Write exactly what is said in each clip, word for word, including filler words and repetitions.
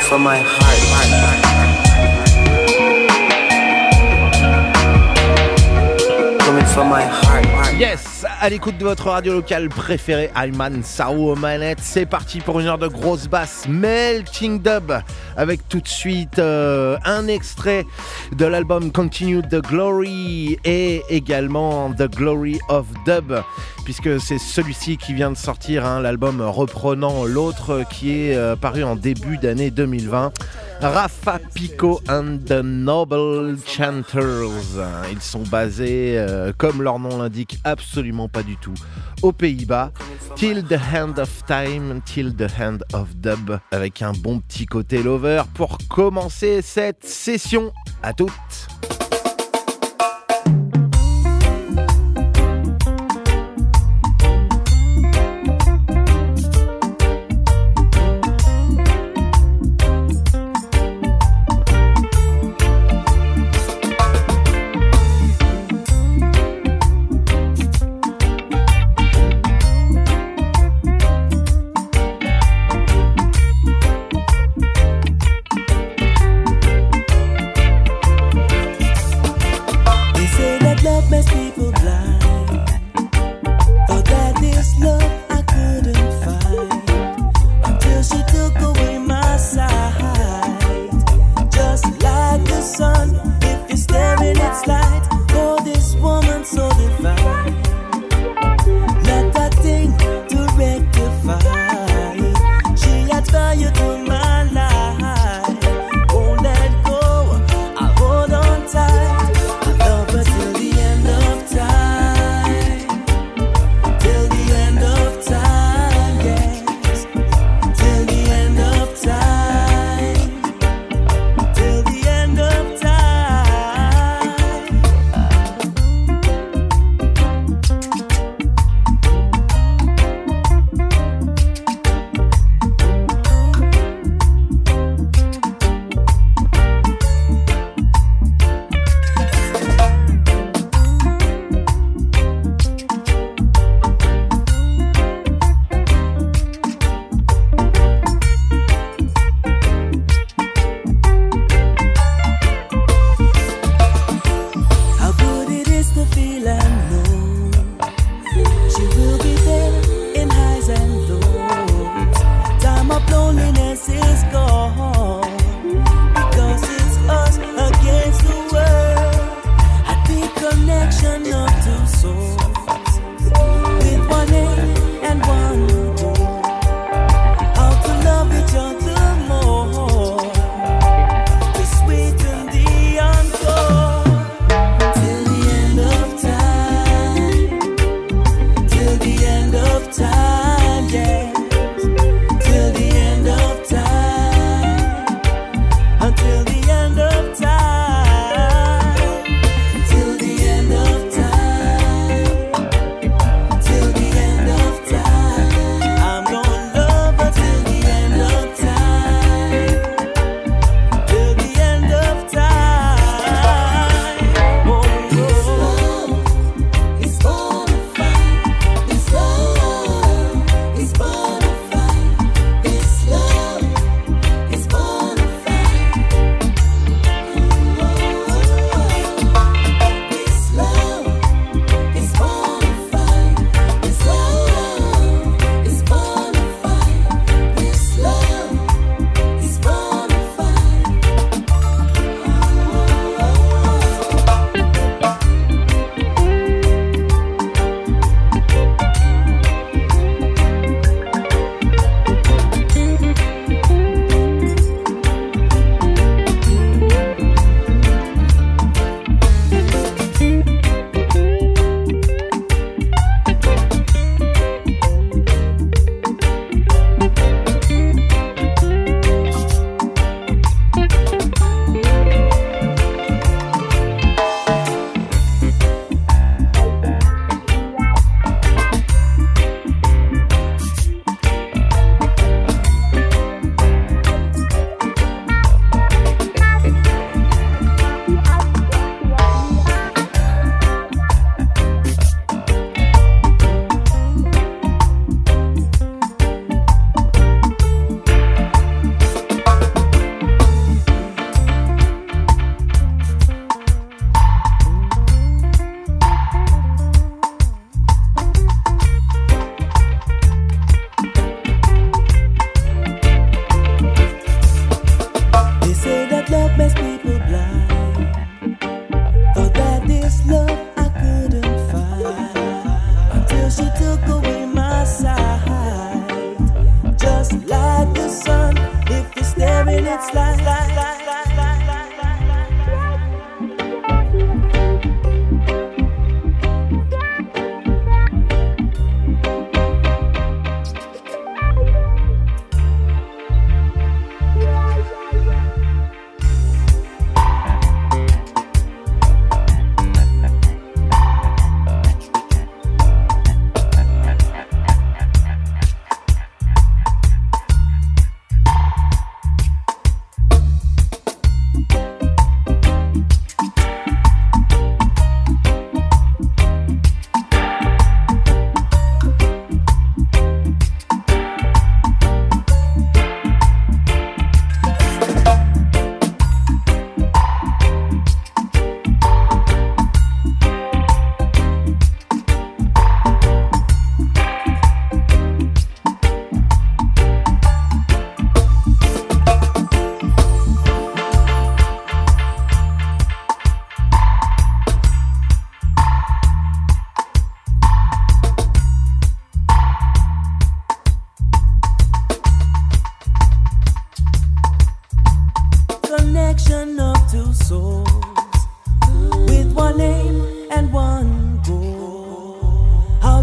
from my heart. Coming from my heart. Yes, à l'écoute de votre radio locale préférée, Ayman Sarou aux manettes. C'est parti pour une heure de grosse basse, Melting Dub, avec tout de suite euh, un extrait de l'album Continue the Glory et également The Glory of Dub, puisque c'est celui-ci qui vient de sortir, hein, l'album reprenant l'autre qui est euh, paru en début d'année deux mille vingt. Rafa Pico and the Noble Chanters. Ils sont basés, euh, comme leur nom l'indique, absolument pas du tout aux Pays-Bas. Till the End of Time, Till the End of Dub, avec un bon petit côté lover pour commencer cette session. À toutes.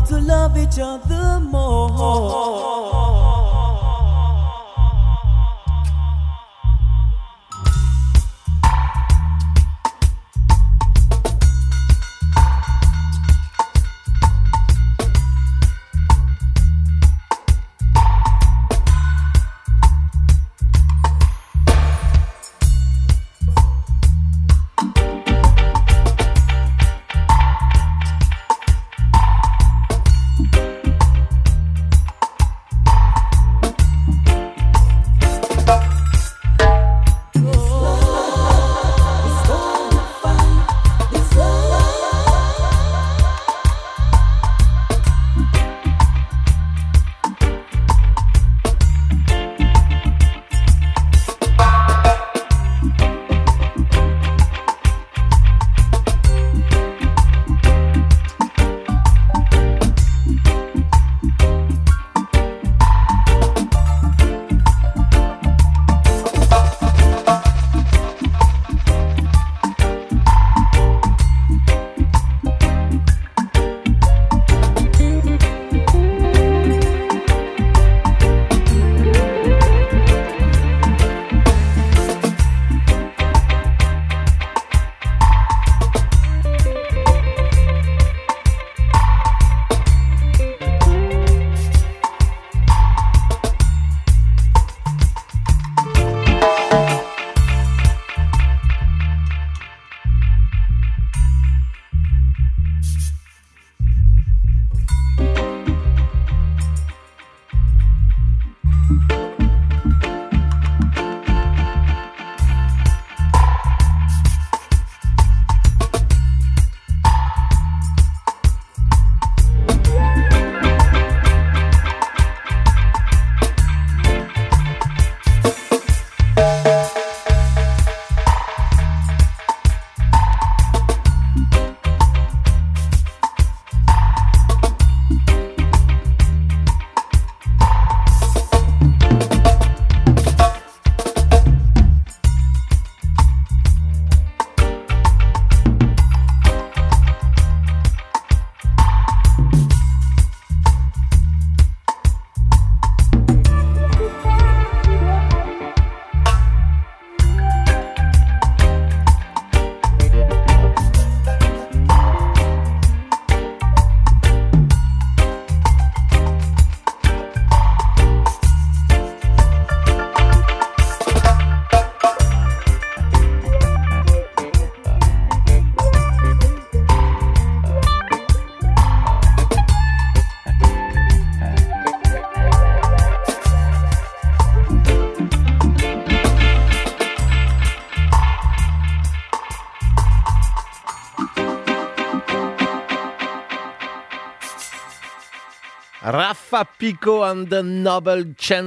to love each other more. Rafa Pico and the Noble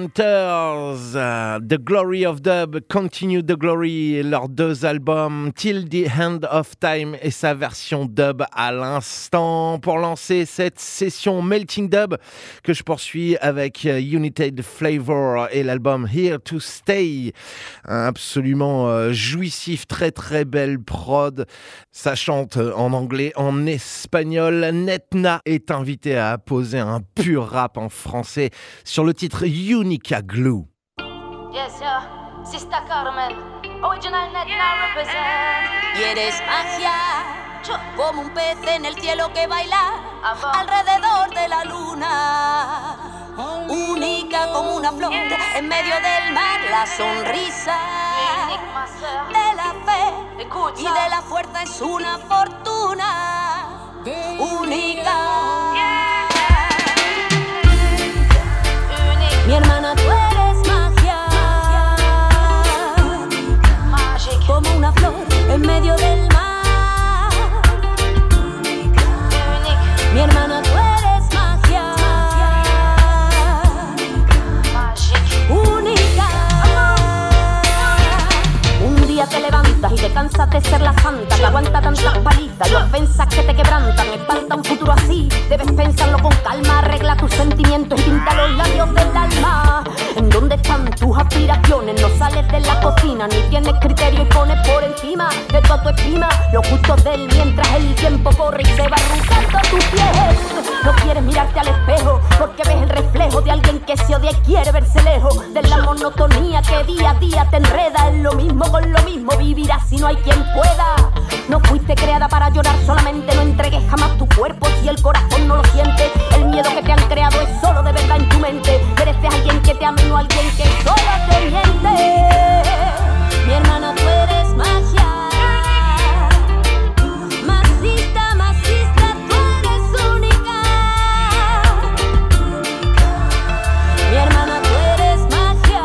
Chanters, uh, The Glory of Dub, Continue the Glory, leurs deux albums, Till the End of Time et sa version dub à l'instant, pour lancer cette session Melting Dub que je poursuis avec United Flavor et l'album Here to Stay, absolument euh, jouissif, très très belle prod, ça chante en anglais, en espagnol. Netna est invité à poser un pur rap en français sur le titre Unica Glue. Yes, yeah. Sista Carmen, original Netna represent. Y eres magia, como un pez en el cielo que baila alrededor de la luna. Única como una flor en medio del mar, la sonrisa de la fe y de la fuerza es una fortuna. Única. Mi hermana, tú eres magia, como una flor en medio del mar. Mi hermana, tú eres magia, única. Un día te levantas y te cansas de ser la santa que aguanta tantas palizas y ofensas que te quebrantan. Espanta un futuro así, debes pensarlo con calma. Arregla tus sentimientos y pinta los labios del alma. ¿En dónde están tus aspiraciones? No sales de la cocina, ni tienes criterio y pones por encima de toda tu estima los gustos de él, mientras el tiempo corre y se va arrancando tu piel. No quieres mirar nadie quiere verse lejos de la monotonía que día a día te enreda. Es lo mismo con lo mismo, vivirás si no hay quien pueda. No fuiste creada para llorar solamente, no entregues jamás tu cuerpo si el corazón no lo siente. El miedo que te han creado es solo de verdad en tu mente. Mereces a alguien que te ame, no a alguien que solo te miente. Mi hermana, tú eres magia. Masista, masista, tú eres única. Mi hermana, tú eres magia.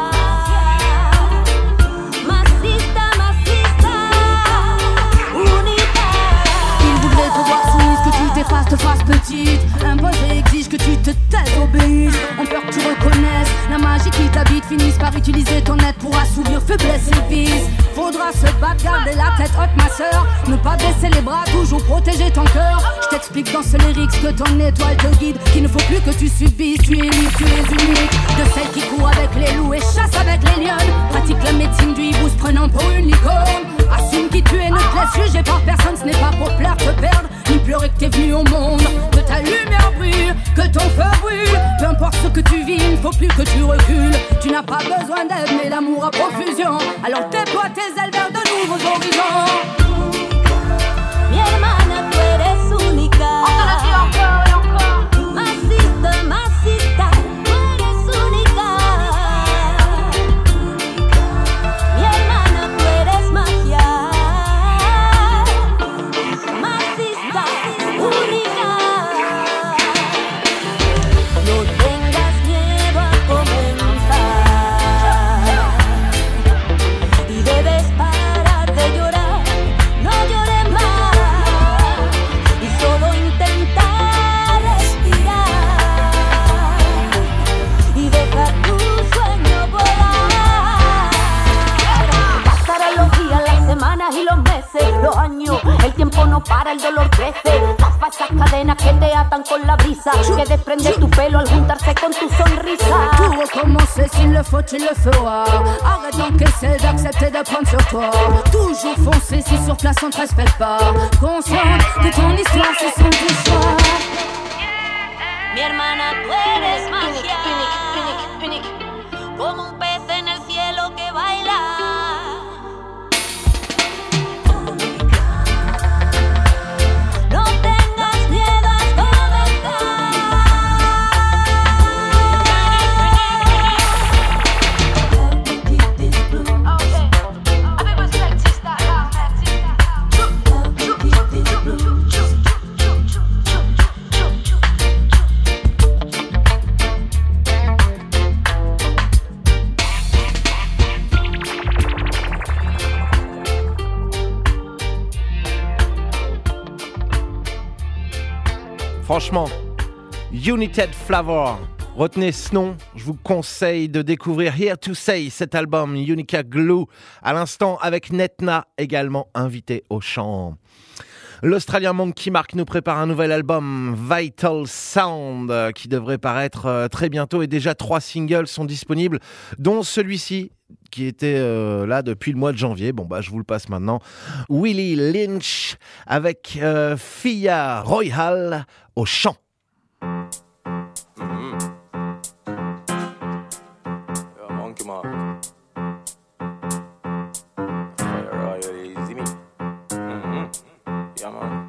Masista, masista, única. Il voudrait te voir soumise, que tu t'effaces, te fasses petite. Imposé exige que tu te taises, obéisses. On peur que tu reconnaisses la magie qui t'habite. Finissent par utiliser ton aide pour assouvir faiblesse et vice. Faudra se battre, garder la tête haute ma sœur. Ne pas baisser les bras, toujours protéger ton cœur. Je t'explique dans ce lyrics que ton étoile te guide. Qu'il ne faut plus que tu subisses, tu es libre, tu es unique. De celle qui court avec les loups et chasse avec les lions. Pratique la médecine du hibou se prenant pour une licorne. Assume qui tu es, ne te laisse juger par personne. Ce n'est pas pour plaire, te perdre, ni pleurer que t'es venu au monde. Que ta lumière brûle, que ton feu brûle. Peu importe ce que tu vis, il ne faut plus que tu recules. Tu n'as pas besoin d'aide, mais l'amour à profusion. Alors déploie tes ailes vers de nouveaux horizons. Mi hermana, tú eres única. Masista, masista, tú eres única. Mi hermana, tú eres magia. Masista, única. No tengas miedo a comenzar. Y debes parar de llorar. No llores más. Y solo intenta respirar. Y deja tu sueño volar. Pasarán los días, las semanas y los meses, los años. El tiempo no para, el dolor crece. Zafa esas cadenas que te atan con la brisa, que desprende tu pelo al juntarse con tu sonrisa. Tout recommencer, s'il le faut, tu le feras. Arrête d'encaisser, d'accepter de prendre sur toi. Toujours foncer, si sur place on te respecte pas. Consciente que ton histoire, ce sont tes choix. Mi hermana, tú eres magia. Única, única, única. Como un pez en el cielo que baila. No tengas miedo a Franchement, United Flavor. Retenez ce nom, je vous conseille de découvrir Here to Say, cet album Unica Glue, à l'instant avec Netna, également invité au chant. L'Australien Monkey Mark nous prépare un nouvel album, Vital Sound, qui devrait paraître très bientôt, et déjà trois singles sont disponibles, dont celui-ci qui était euh, là depuis le mois de janvier. Bon bah je vous le passe maintenant. Willie Lynch avec euh, Fia Royal au chant. Mm-hmm. Yeah, Monkey Mark. Fire Royal, easy me. Mm-hmm. Yeah, man.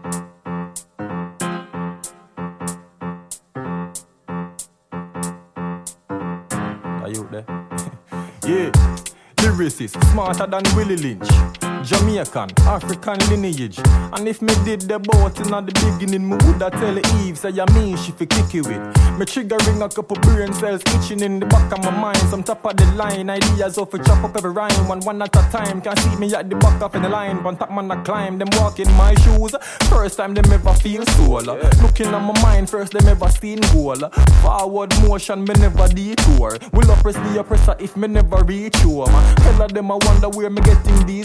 Are you there? Yeah. Lyricist, smarter than Willie Lynch. Jamaican, African lineage. And if me did the boat in the beginning, me woulda tell Eve, say ya mean she fi kick it with. Me triggering a couple brain cells itching in the back of my mind. Some top of the line, ideas of a chop up every rhyme. One one at a time, can see me at the back of the line. One top man I climb, them walk in my shoes. First time them ever feel solar. Looking at my mind, first them ever seen goal. Forward motion, me never detour. Will oppress the oppressor if me never reach home. Tell of them I wonder where me getting these flows. Well,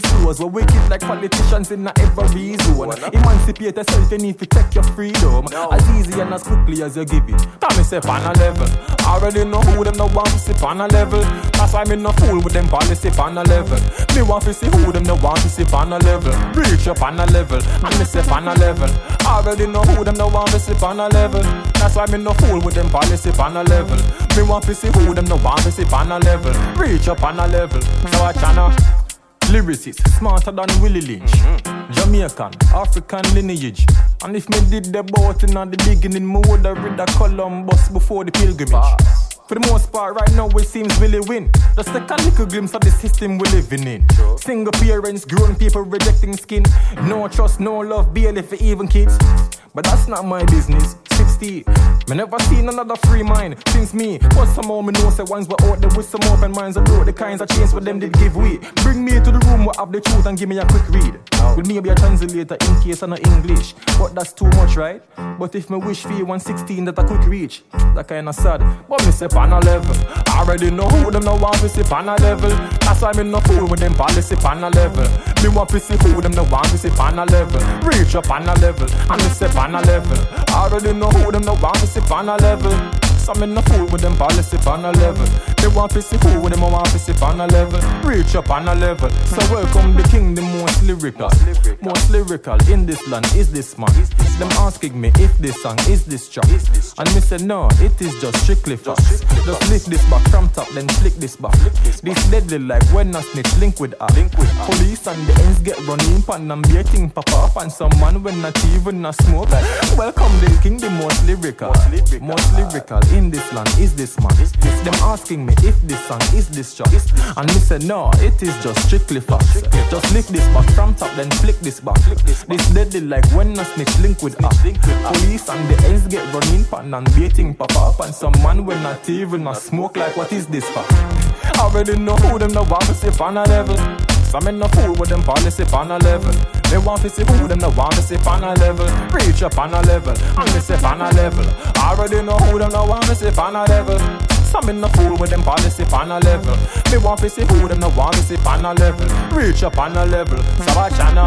wicked like politicians in a every zone. Emancipate yourself, you need to check your freedom. No. As easy and as quickly as you give it. Tell me, say, on a level. Already know who them no want to sit on a level. That's why me no fool with them policy on a level. Me want to see who them no want to sit on a level. Reach up on a level, and me sit on a level. Already know who them no want to sit on a level. That's why me no fool with them policy on a level. Me want to see who them no want to sit on a level. Reach up on a level. So I channel. Lyricist, smarter than Willie Lynch. Mm-hmm. Jamaican, African lineage. And if me did the boat in the beginning, me woulda read the Columbus before the pilgrimage. Pass. For the most part, right now it seems really win. Just take a little glimpse of the system we're living in. Sure. Single parents, grown people rejecting skin. No trust, no love, barely for even kids. But that's not my business. sixty, me never seen another free mind since me. But somehow me know say ones were out there with some open minds about the kinds of chains for them did give way. Bring me to the room where have the truth and give me a quick read. Oh. With me be a translator in case I know English. But that's too much, right? But if me wish for you one sixteen that I quick reach, that kinda sad. But me say on a level. I already know who them no want to see on a level. That's why me no fool with them policy on a level. Me want to see who them no want to see on a level. Reach up on a level, and me say on a level. I already know who them no want to see on a level. So me no fool with them policy on a level. They want to see who with them want to see on a level. Reach up on a level. So welcome the king, the most lyrical. Most lyrical in this land is this man. Them asking me if this song is this track. And me say no, it is just strictly facts. Just lift this back from top, then flick this back. This deadly like when a snitch link with her. Police and the ends get running pan and beating pop up. And some man when not even a smoke. Welcome the king, the most lyrical. Most lyrical in this land is this man. Them asking me if this song is this track. And me say no, it is just strictly facts. Just lift this back from top, then flick this back. This deadly like when a snitch link with her. Police and the ends get running pan and beating pop up. And some man when not even a smoke like what is this for? Already know who them no want to see on a level. Some men no fool with them policy on a level. They want to see who them no want to see on a level. Reach up on a level, and they say on a level. Already know who them no want to see on a level. Some men no fool with them policy on a level. They want to see who them no want to see on a level. Reach up on a level. Sabachana.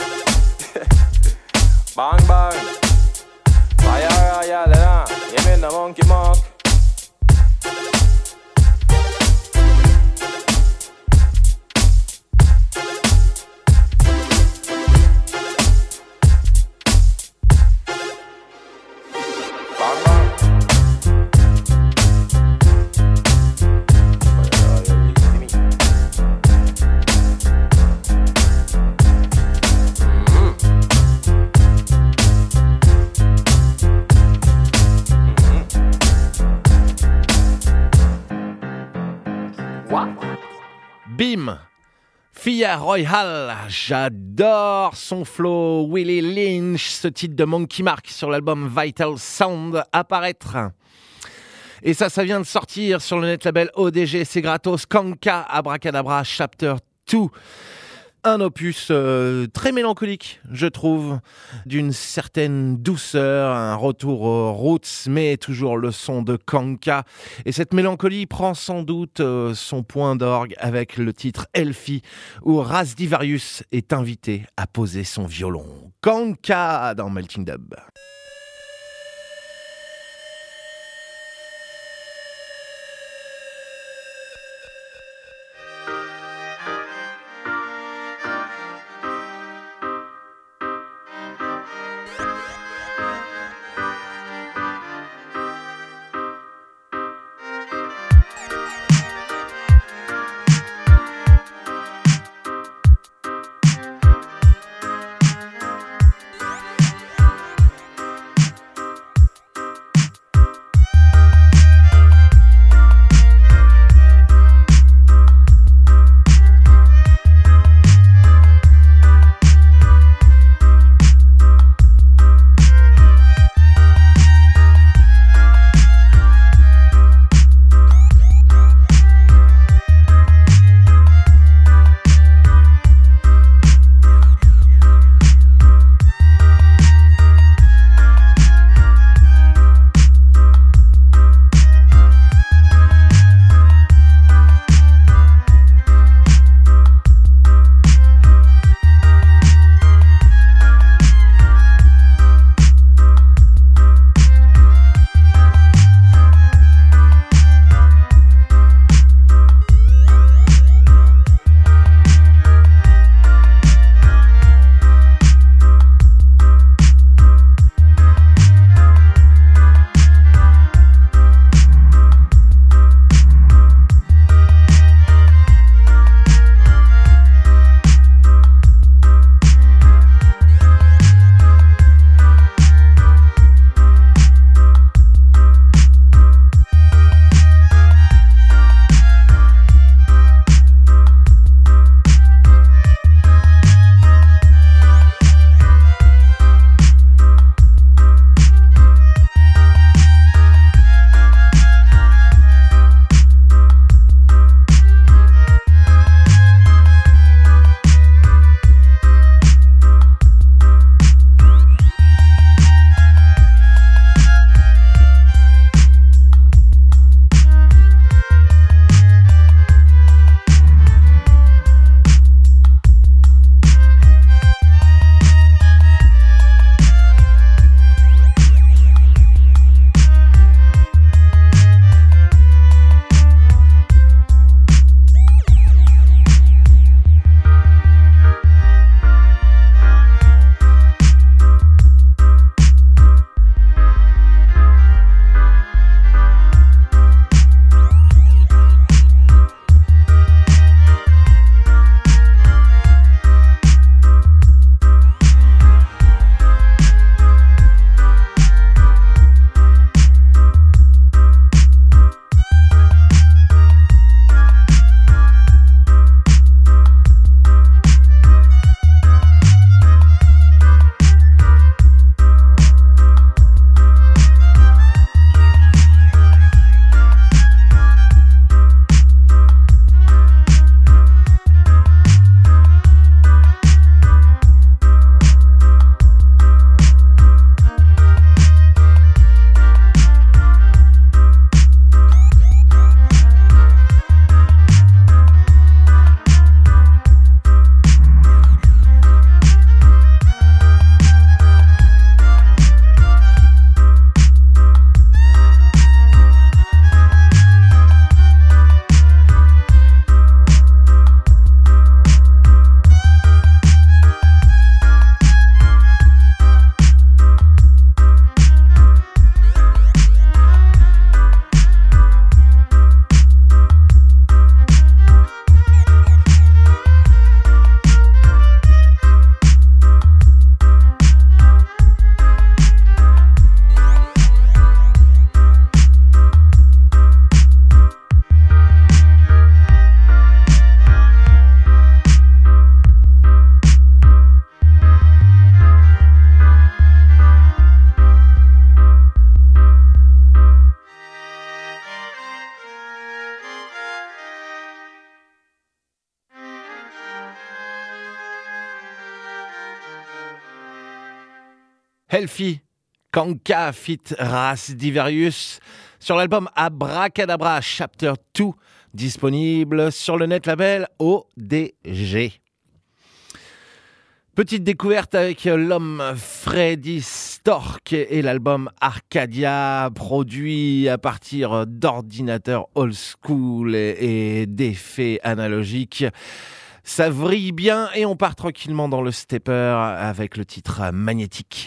Bang bang. Fire royal, yeah. Give me the monkey mark. Bim, Fia Royal, j'adore son flow. Willie Lynch, ce titre de Monkey Mark sur l'album Vital Sound à paraître. Et ça, ça vient de sortir sur le net label O D G, c'est gratos. Kanka Abracadabra Chapter deux. Un opus euh, très mélancolique, je trouve, d'une certaine douceur, un retour aux roots, mais toujours le son de Kanka. Et cette mélancolie prend sans doute euh, son point d'orgue avec le titre Elfie, où Rasdivarius est invité à poser son violon. Kanka dans Melting Dub. Healthy, Kanka fit Ras Divarius sur l'album Abracadabra Chapter deux, disponible sur le net label O D G. Petite découverte avec l'homme Freddy Stork et l'album Arcadia, produit à partir d'ordinateurs old school et, et d'effets analogiques. Ça vrille bien et on part tranquillement dans le stepper avec le titre Magnétique.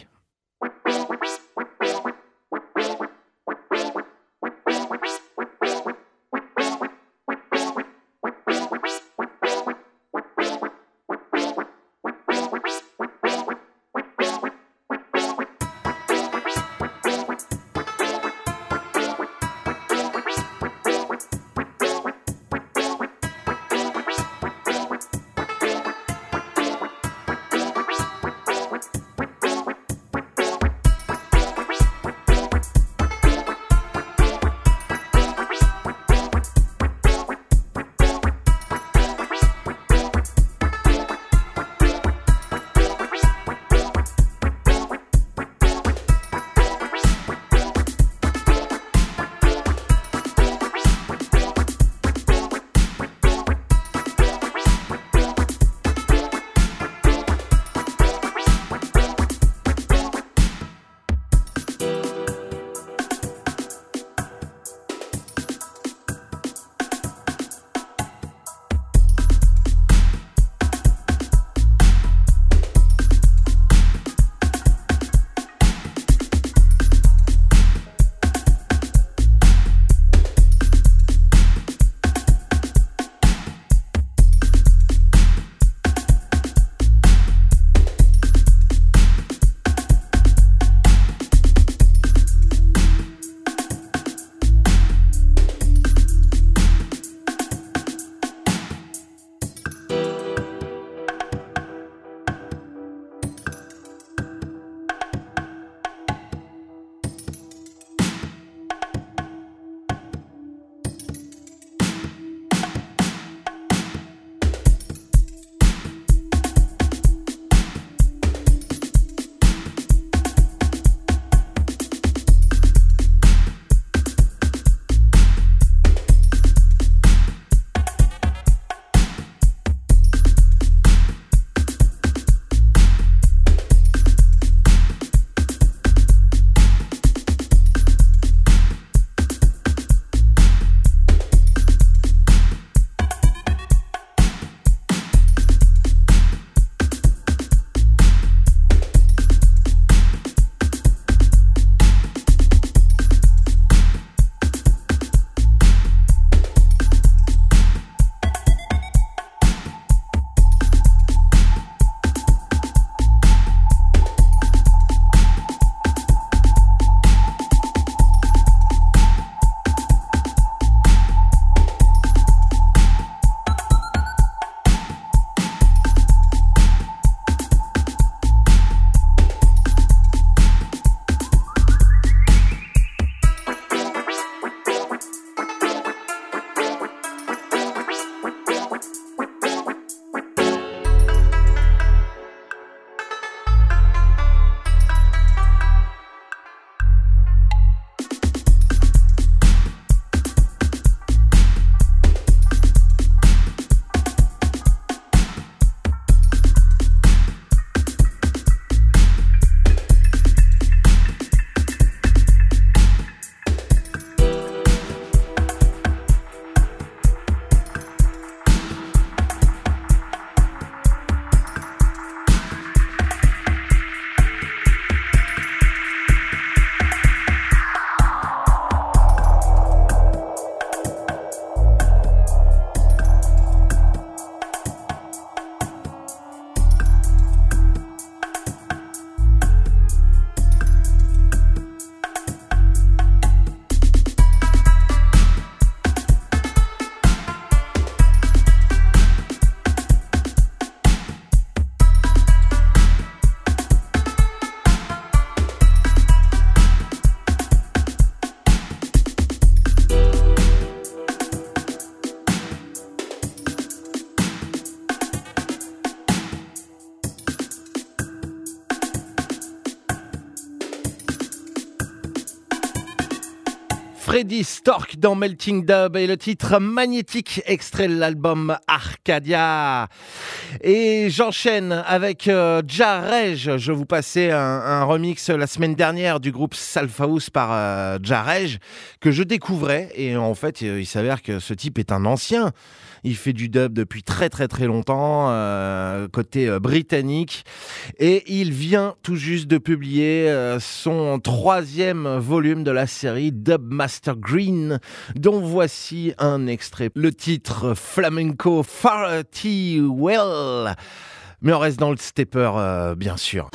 Freddy Stork dans Melting Dub et le titre magnétique extrait de l'album Arcadia. Et j'enchaîne avec euh, Jarej. Je vous passais un, un remix la semaine dernière du groupe Salfaus par euh, Jarej que je découvrais et en fait il s'avère que ce type est un ancien. Il fait du dub depuis très très très longtemps, euh, côté euh, britannique. Et il vient tout juste de publier euh, son troisième volume de la série Dub Master Green, dont voici un extrait. Le titre Flamenco Farty Well. Mais on reste dans le stepper, euh, bien sûr.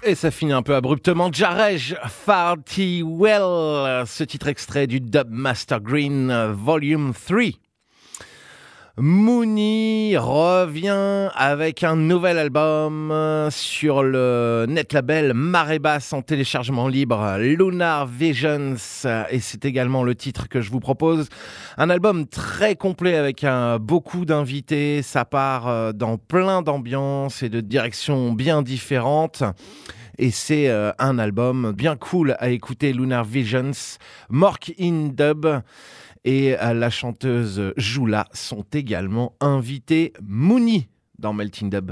Et ça finit un peu abruptement. Jarej Farty Well, ce titre extrait du Dub Master Green Volume trois. Mooney revient avec un nouvel album sur le net label Marée Basse en téléchargement libre, Lunar Visions, et c'est également le titre que je vous propose. Un album très complet avec un, beaucoup d'invités, ça part dans plein d'ambiances et de directions bien différentes. Et c'est euh, un album bien cool à écouter, Lunar Visions, Mork in Dub et euh, la chanteuse Joula sont également invités. Mooney dans Melting Dub.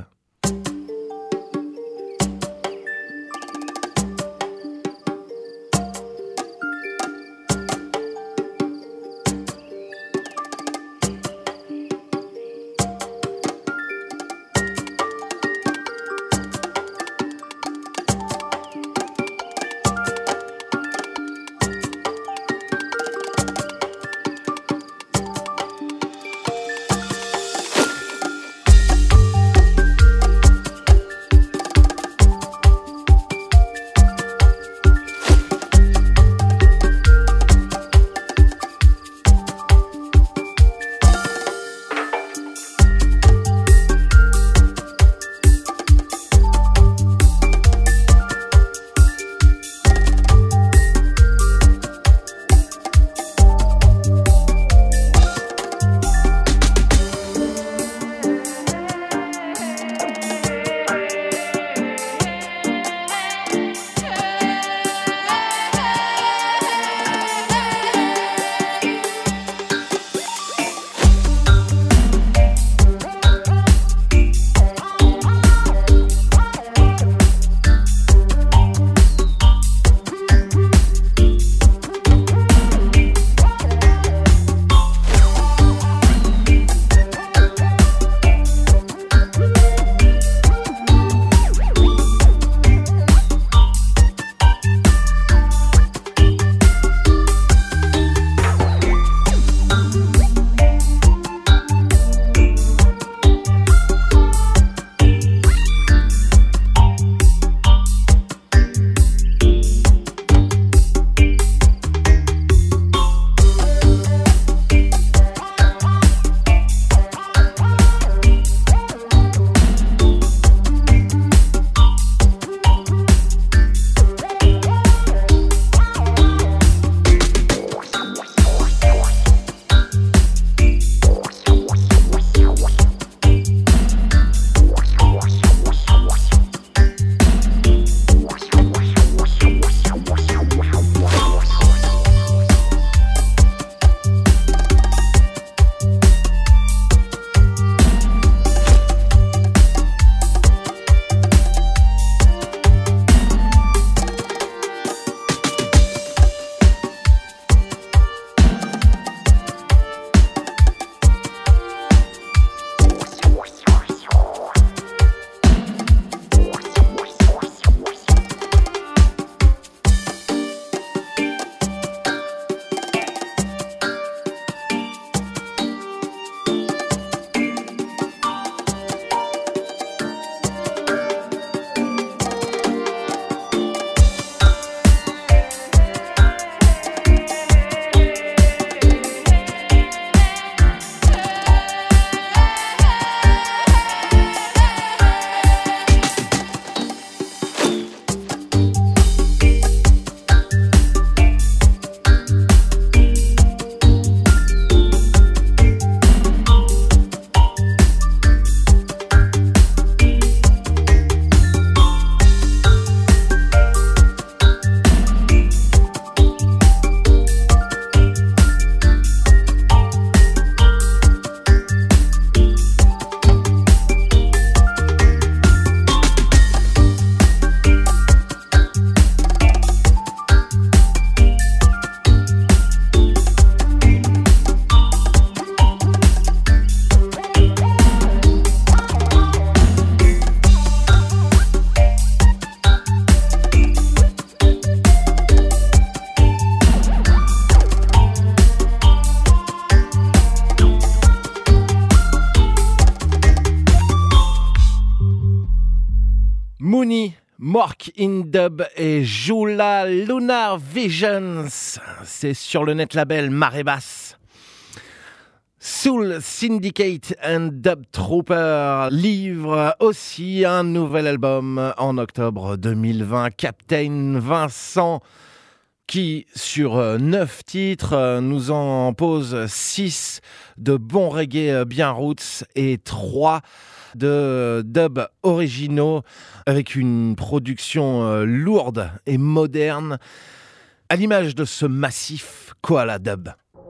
Mork in Dub et Jula Lunar Visions. C'est sur le net label Marée Basse. Soul Syndicate and Dub Trooper livre aussi un nouvel album en octobre deux mille vingt. Captain Vincent, qui, sur neuf titres, nous en pose six de bons reggae bien roots et trois de dub originaux avec une production lourde et moderne à l'image de ce massif Koala Dub.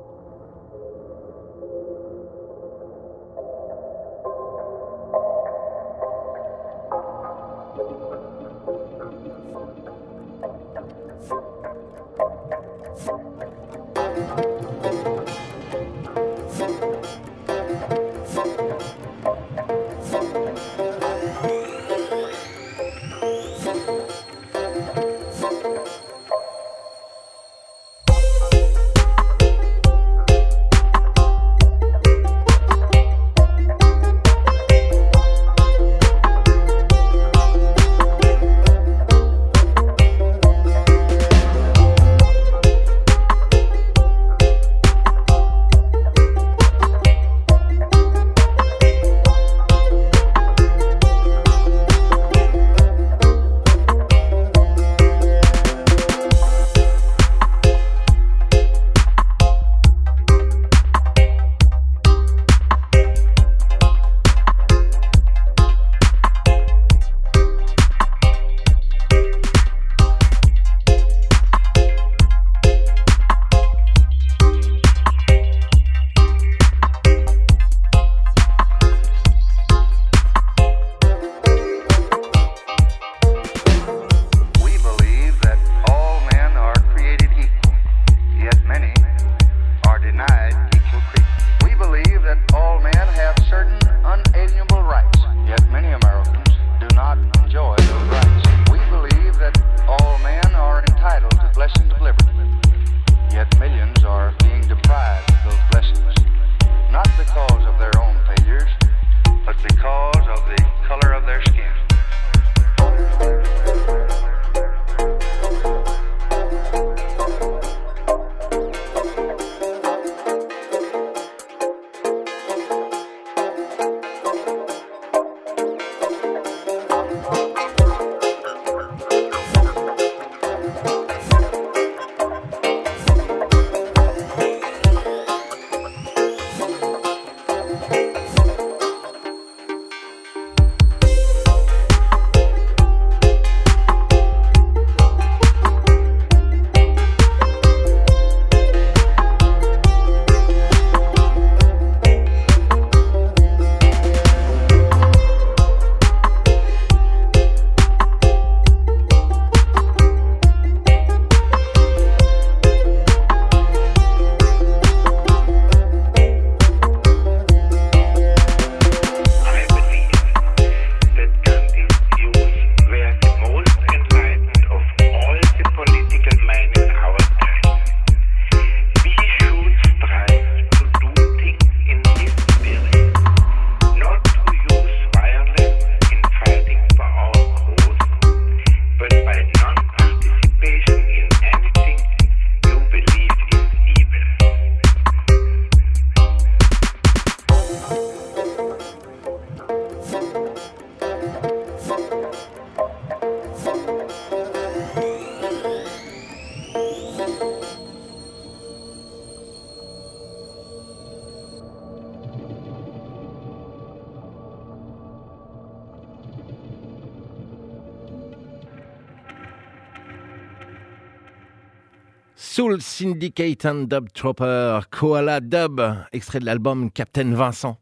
Soul Syndicate and Dub Trooper, Koala Dub, extrait de l'album Captain Vincent.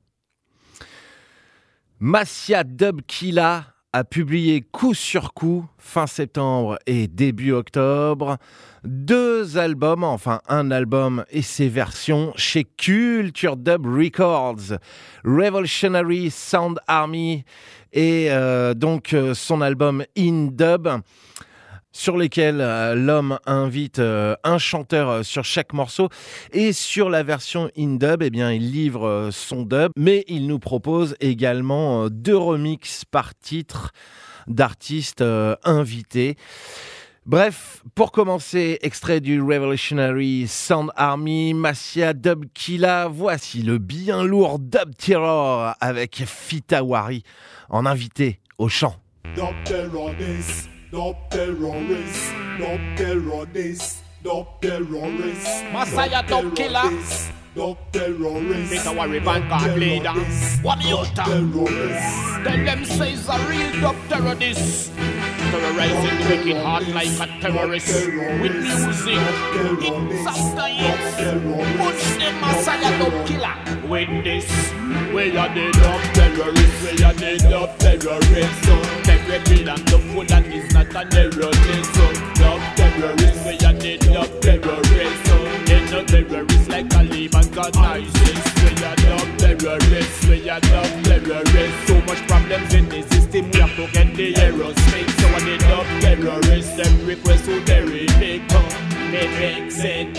Massia Dub Killa a publié coup sur coup, fin septembre et début octobre, deux albums, enfin un album et ses versions chez Culture Dub Records, Revolutionary Sound Army et euh, donc son album In Dub. sur lesquels euh, l'homme invite euh, un chanteur euh, sur chaque morceau. Et sur la version in-dub, eh bien, il livre euh, son dub, mais il nous propose également euh, deux remixes par titre d'artistes euh, invités. Bref, pour commencer, extrait du Revolutionary Sound Army, Massia Dub Killa, voici le bien lourd Dub Terror avec Fitawari en invité au chant. Dub terrorist, dub terrorist, dub terrorist, dub terrorist. Massia Dub Killa. Dub terrorist. Fitawari Vanguard leader. What the Utah? Tell them say it's a real dub terrorist. Terrorizing the wicked heart like a terrorist. With music, hits after hits. Push them Massia Dub Killa. With this, we are the dub terrorists. We are the dub terrorists. So terrible and the fool and is not a terrorist. So dub terrorists, we are the dub terrorists. So they're not terrorists like Taliban got ISIS. We are dub terrorists. We are dub terrorists. So much problems in the system, we have to get the errors fixed. So when they dub terrorists, them request to very big, they fix it.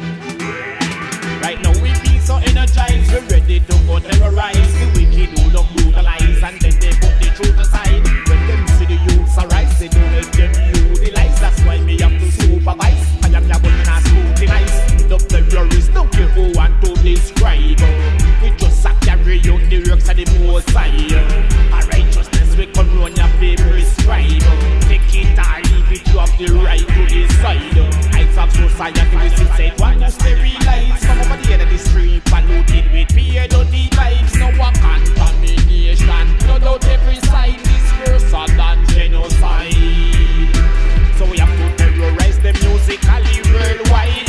Right now we feel so energized, we're ready to go terrorize the wicked who love brutalize, and then they put the truth aside. When them see the youths arise, they don't let them utilize. That's why me have to supervise. I am your woman and scrutinize. The terrorists don't care who want to describe. We just a carry out the works of the most high. A righteousness we come run your be prescribe. Take it or leave it, you have the right to decide. I talk society, we still say one you sterilize. Some over the end of the street polluted with fear, dirty vibes. No one contamination, blood out every side. This worse than genocide. So we have to terrorize them musically worldwide.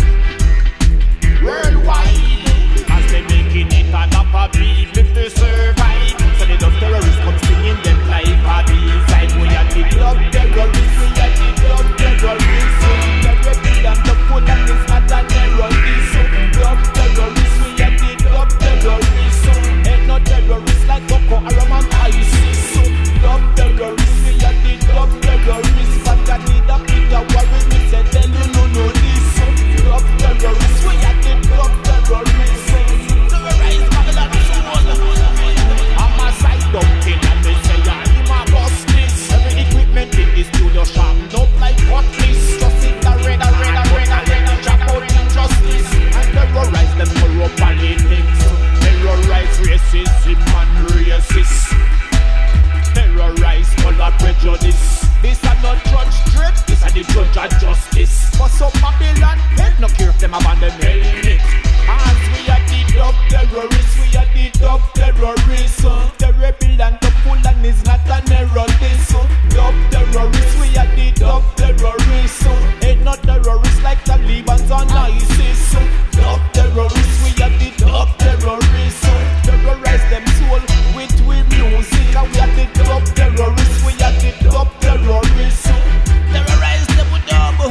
Worldwide, as they making it an upper beat if they survive. So the dub terrorists come singing them like a B-side. We are the dub terrorists, we are the dub terrorists. So the rebel and the fool and it's not a terrorist. So dub terrorists, we are the dub terrorists. So ain't no terrorists like Boko Haram and ISIS. So dub terrorists, we are the dub terrorists. But I need a bigger worry, me say tell you no no this. So dub terrorists, we are the dub terrorists. Terrorize Babylon soul. I'm a side dub king and me say I'm a boss this. Every equipment in this studio sharp up like cutlass. Just sit a red a red a red a red a chop out injustice. And terrorize them for politics. Terrorize racism and racists. Terrorize color prejudice. This are not judge straight, this are the judge of justice. For some Babylon, head no care if them abandon it. As we are the dub terrorists, we are the dub terrorists. The rebel and the fool and is not an error this. Dub terrorists, we are the dub terrorists. Ain't no terrorists like Taliban and ISIS. Dub terrorists, we are the dub terrorists. Terrorize them soul with we music, and we are the dub terrorists. We are the dub terrorists. Terrorize them with dub.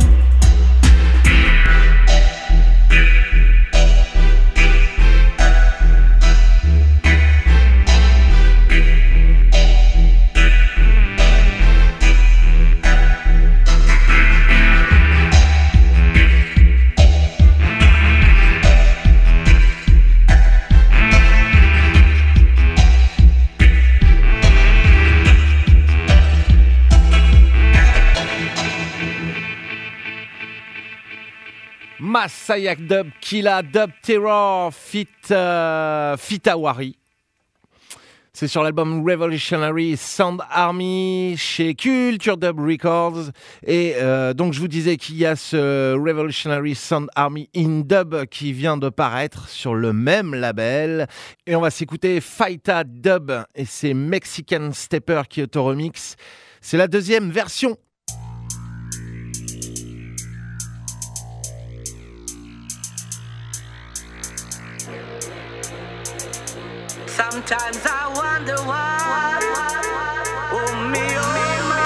Massia Dub Killa, Dub Terror, Fit, euh, Fitawari. C'est sur l'album Revolutionary Sound Army chez Culture Dub Records. Et euh, donc je vous disais qu'il y a ce Revolutionary Sound Army in Dub qui vient de paraître sur le même label. Et on va s'écouter Faita Dub et c'est Mexican Stepper qui est au remix. C'est la deuxième version. Sometimes I wonder why. Oh me, oh my.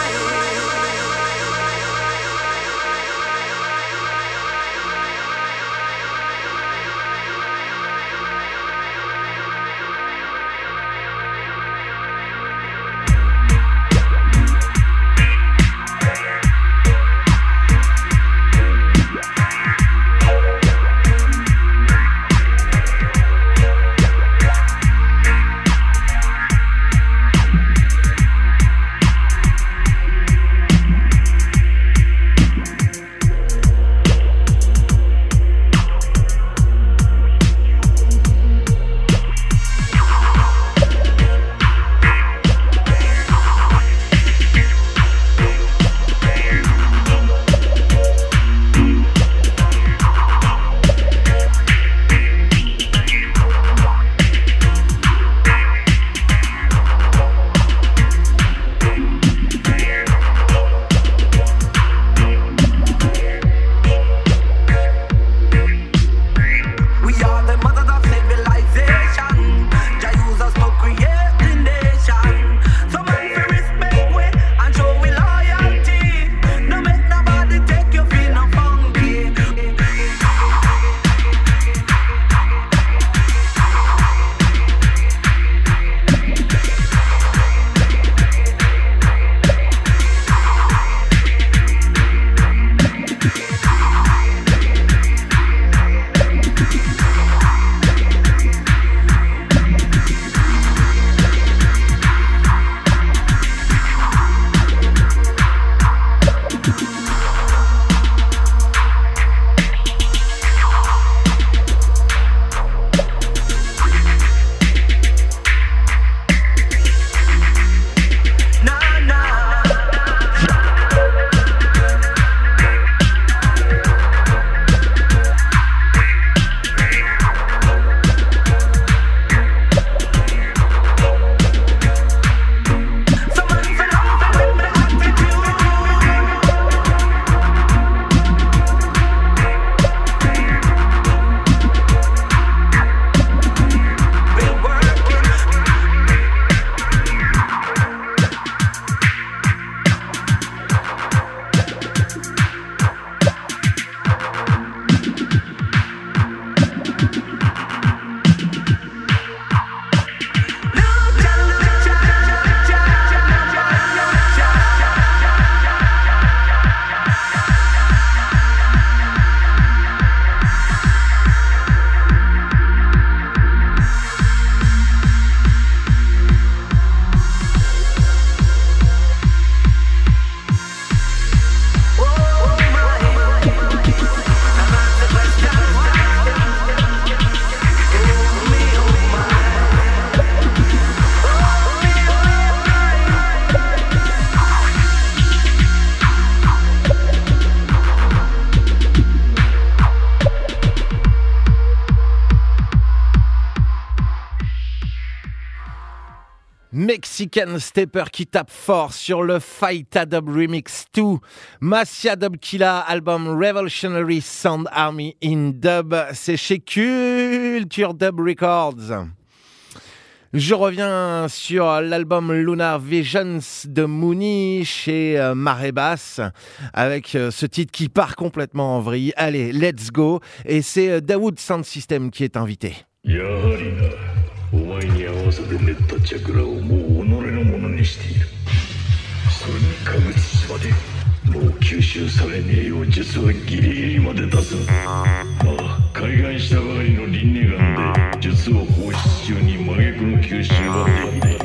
Mexican Stepper qui tape fort sur le Fighta Dub Remix deux, Massia Dub Killa, album Revolutionary Sound Army in Dub, c'est chez Culture Dub Records. Je reviens sur l'album Lunar Visions de Mooney chez euh, Marée Basse avec euh, ce titre qui part complètement en vrille. Allez, let's go. Et c'est euh, Dawood Sound System qui est invité. お前に合わせて練ったチャクラをもう己のものにしている。それに各地島でもう吸収されねえよう術はギリギリまで出す。ああ、開眼したばかりの輪廻眼で術を放出中に真逆の吸収はできない。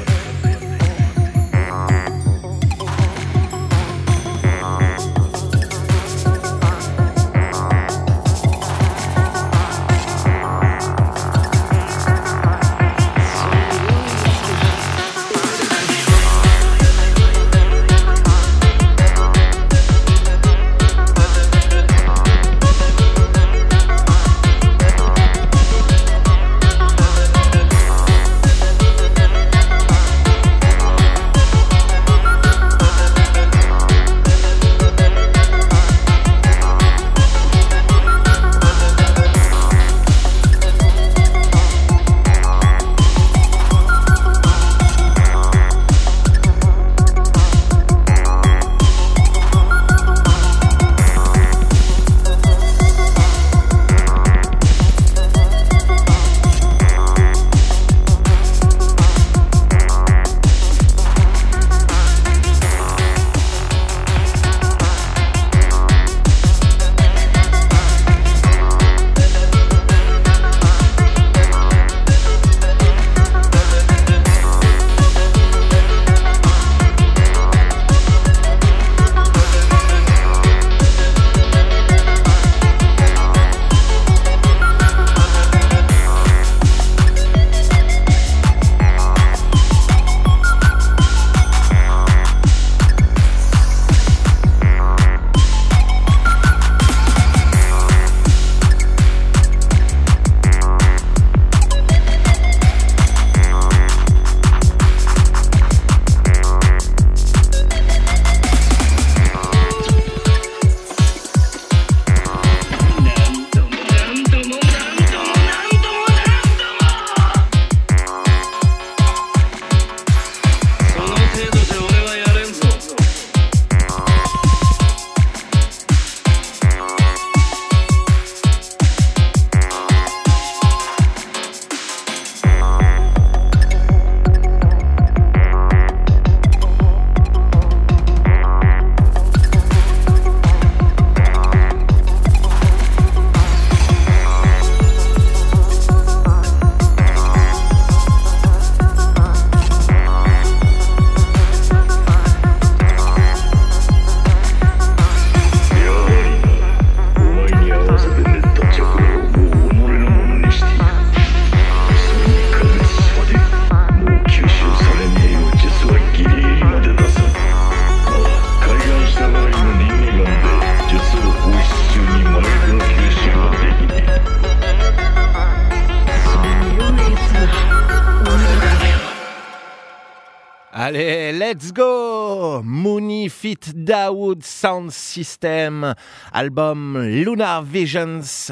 Allez, let's go! Mooney feat. Dawood Sound System, album Lunar Visions,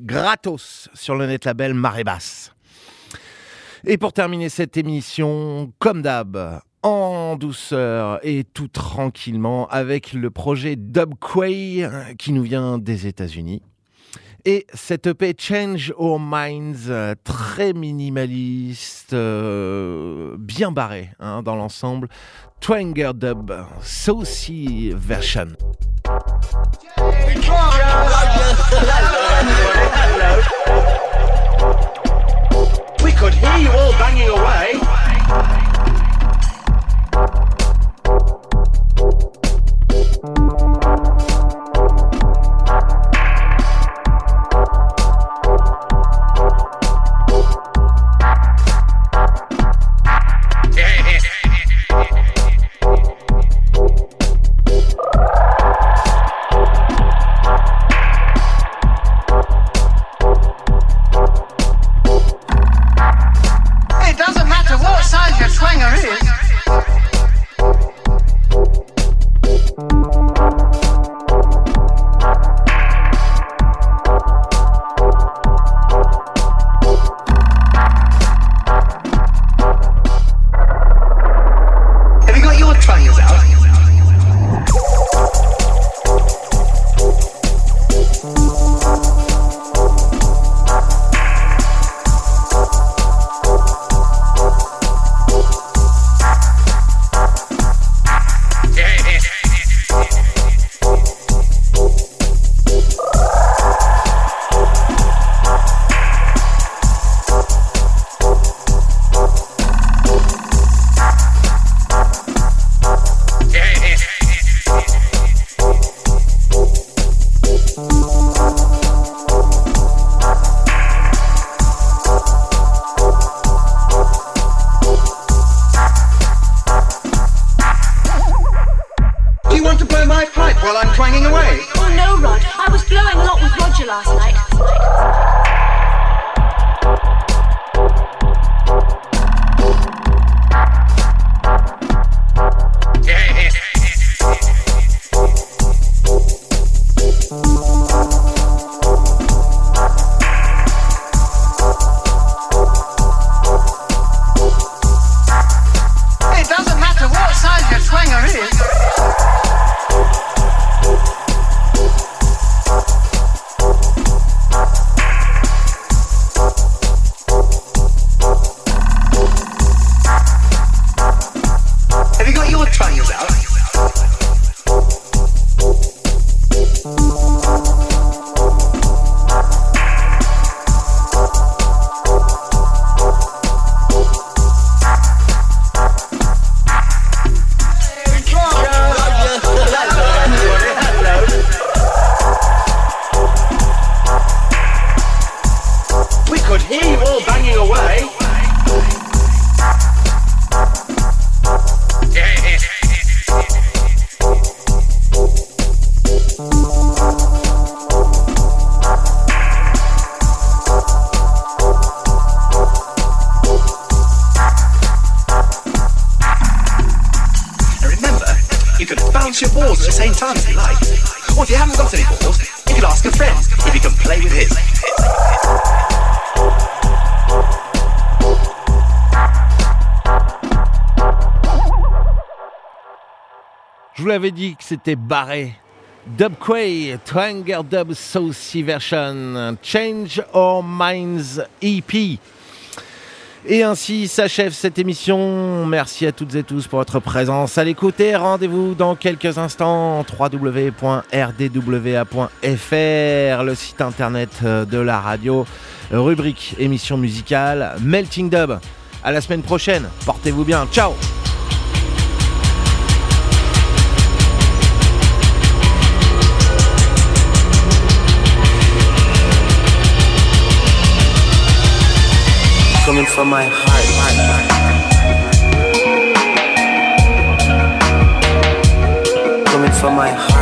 gratos sur le net label Marée Basse. Et pour terminer cette émission, comme d'hab, en douceur et tout tranquillement, avec le projet Dubquay qui nous vient des États-Unis. Et cette E P Change Our Minds, euh, très minimaliste, euh, bien barré hein, dans l'ensemble. Twanger Dub, Saucy Version. We could hear you all banging away. It doesn't matter what size your twang while I'm twanging away. Oh no, Rod. I was blowing a lot with Roger last night. It doesn't matter what size your twanger is. Have you got your twangers out? We could hear you all banging away. And remember, you could bounce your balls at the same time if you like. Or if you haven't got any balls, you could ask a friend if you can play with his. Je vous l'avais dit que c'était barré. Dubquay, Twanger Dub Saucy Version, Change Our Minds E P. Et ainsi s'achève cette émission. Merci à toutes et tous pour votre présence à l'écoute et rendez-vous dans quelques instants w w w point r d w a point f r, le site internet de la radio, rubrique émission musicale Melting Dub. À la semaine prochaine, portez-vous bien, ciao. Coming from my heart. Coming from my heart.